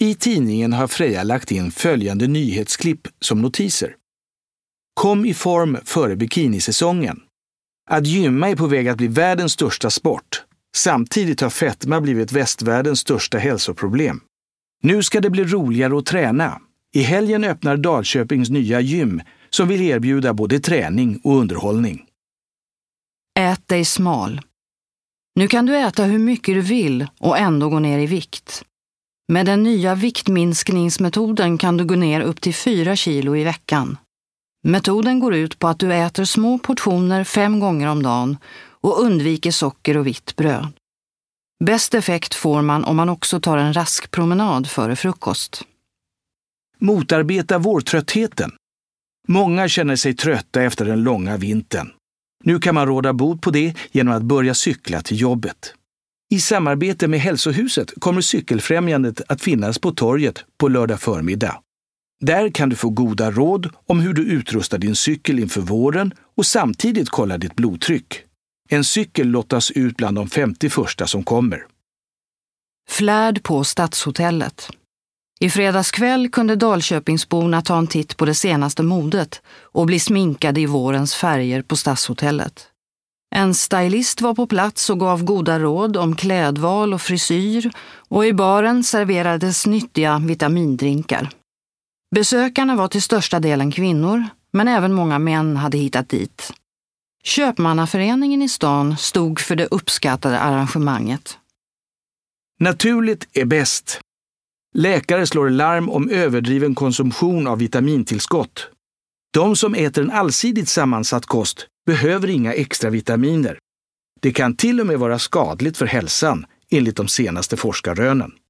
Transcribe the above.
I tidningen har Freja lagt in följande nyhetsklipp som notiser. Kom i form före bikinisäsongen. Att gymma är på väg att bli världens största sport. Samtidigt har fetma blivit västvärldens största hälsoproblem. Nu ska det bli roligare att träna. I helgen öppnar Dalköpings nya gym som vill erbjuda både träning och underhållning. Ät dig smal. Nu kan du äta hur mycket du vill och ändå gå ner i vikt. Med den nya viktminskningsmetoden kan du gå ner upp till 4 kilo i veckan. Metoden går ut på att du äter små portioner 5 gånger om dagen och undviker socker och vitt bröd. Bäst effekt får man om man också tar en rask promenad före frukost. Motarbeta vårtröttheten. Många känner sig trötta efter den långa vintern. Nu kan man råda bot på det genom att börja cykla till jobbet. I samarbete med Hälsohuset kommer Cykelfrämjandet att finnas på torget på lördag förmiddag. Där kan du få goda råd om hur du utrustar din cykel inför våren och samtidigt kolla ditt blodtryck. En cykel lottas ut bland de 50 första som kommer. Flärd på Stadshotellet. I fredags kväll kunde Dalköpingsborna ta en titt på det senaste modet och bli sminkade i vårens färger på Stadshotellet. En stylist var på plats och gav goda råd om klädval och frisyr och i baren serverades nyttiga vitamindrinkar. Besökarna var till största delen kvinnor, men även många män hade hittat dit. Köpmannaföreningen i stan stod för det uppskattade arrangemanget. Naturligt är bäst. Läkare slår larm om överdriven konsumtion av vitamintillskott. De som äter en allsidigt sammansatt kost behöver inga extra vitaminer. Det kan till och med vara skadligt för hälsan, enligt de senaste forskarrönen.